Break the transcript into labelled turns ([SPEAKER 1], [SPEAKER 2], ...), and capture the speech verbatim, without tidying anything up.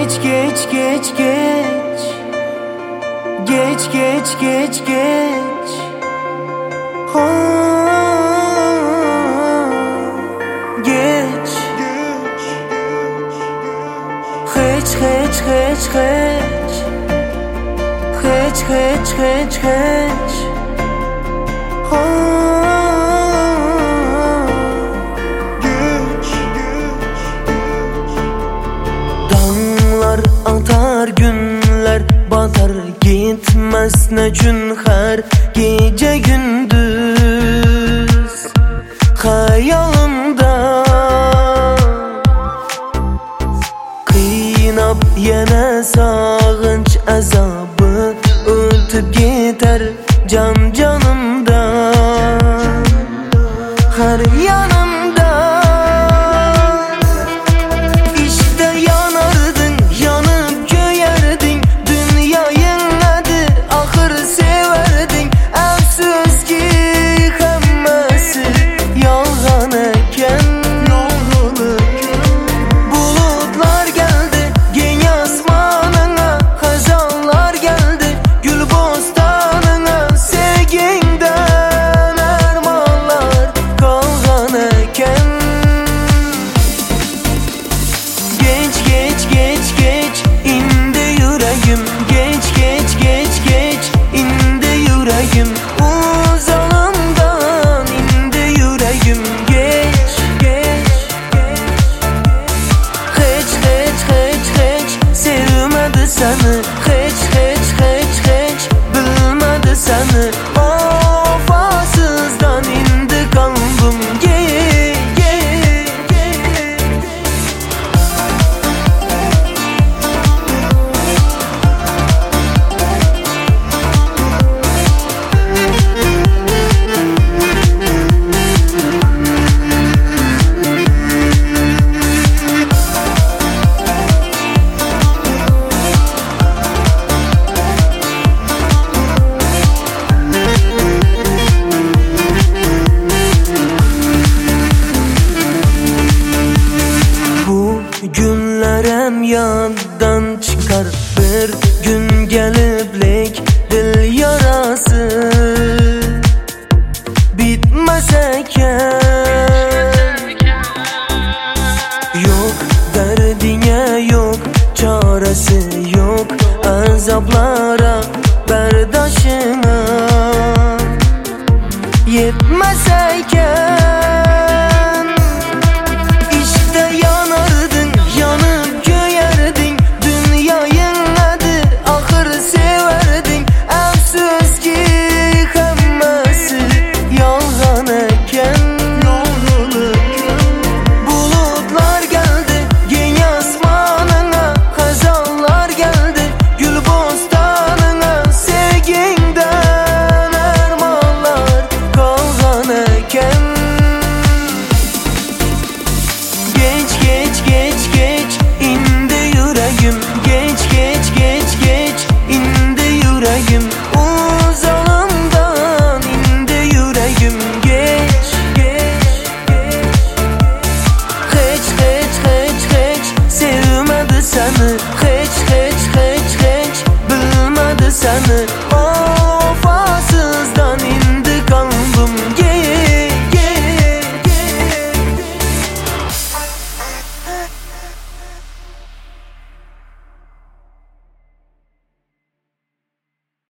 [SPEAKER 1] Geç geç geç geç Geç geç geç geç Ha, geç Geç geç geç geç Geç geç geç geç Ha, geç Dağlar atar, günler batar, gitmez ne gün her gece gündüz hayalimda kıynap yine sağınç azabı ötüp gider can canımda her yanımda. İşte yanardın, yanıp göğerdin, dünyayın adı ahır severdin. Afsus ki hemmesi yalgan eken, bulutlar geldi gen asmanına, hazanlar geldi gül bostanına. Sevginden armağanlar kalgan eken. Geç geç geç geç indi yüreğim, geç geç geç geç indi yüreğim, uzalımdan indi yüreğim. Geç geç geç geç geç geç geç sevmedi seni.